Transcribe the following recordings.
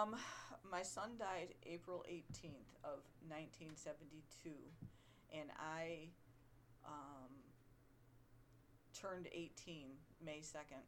My son died April 18th of 1972, and I um, turned 18 May 2nd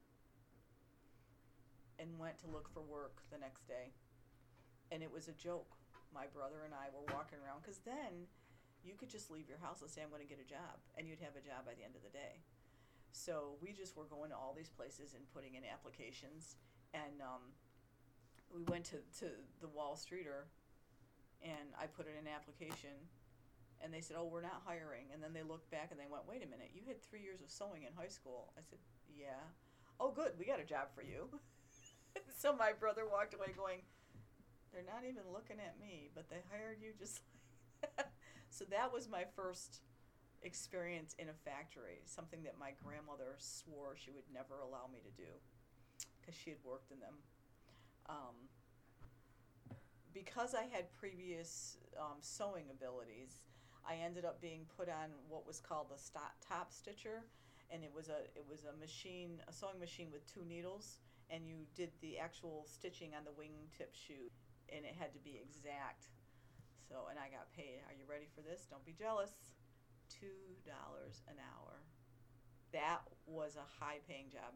and went to look for work the next day. And it was a joke. My brother and I were walking around because then you could just leave your house and say, I'm going to get a job, and you'd have a job by the end of the day. So we just were going to all these places and putting in applications. And we went to the Wall Streeter, and I put in an application, and they said, oh, we're not hiring. And then they looked back and they went, wait a minute, you had 3 years of sewing in high school. I said, yeah. Oh, good, we got a job for you. So my brother walked away going, they're not even looking at me, but they hired you just like that. So that was my first experience in a factory, something that my grandmother swore she would never allow me to do because she had worked in them. Um, because I had previous sewing abilities, I ended up being put on what was called the top stitcher, and it was a machine, a sewing machine with two needles, and you did the actual stitching on the wingtip shoe, and it had to be exact. So, and I got paid. Are you ready for this? Don't be jealous. $2 an hour. That was a high-paying job.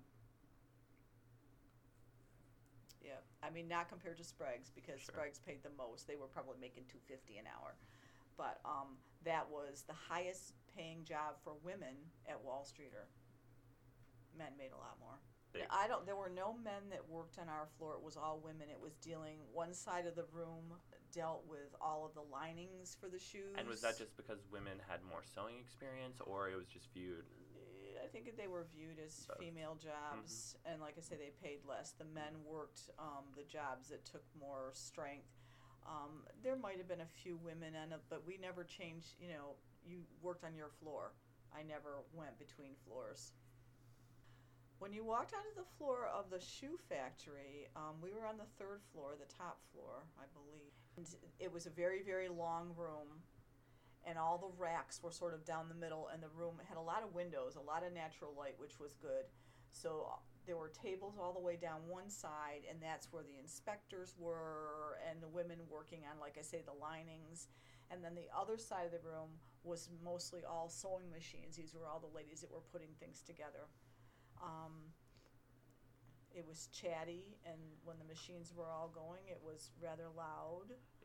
Yeah, I mean not compared to Sprague's because Sure. Sprague's paid the most. They were probably making 250 an hour, but that was the highest paying job for women at Wall Streeter. Men made a lot more. They I don't. There were no men that worked on our floor. It was all women. It was dealing. One side of the room dealt with all of the linings for the and was that shoes. just because women had more sewing experience, or it was just viewed I think they were viewed as both? female Mm-hmm. jobs, and like I say, they paid less. The men worked the jobs that took more strength. There might have been a few women in it, but we never changed. You worked on your floor. I never went between floors. When you walked onto the floor of the shoe factory, we were on the third floor, the top floor, I believe. And it was a very, very long room, and all the racks were sort of down the middle, and the room had a lot of windows, a lot of natural light, which was good. So there were tables all the way down one side, and that's where the inspectors were and the women working on, like I say, the linings. And then the other side of the room was mostly all sewing machines. These were all the ladies that were putting things together. Um, it was chatty, and when the machines were all going, it was rather loud.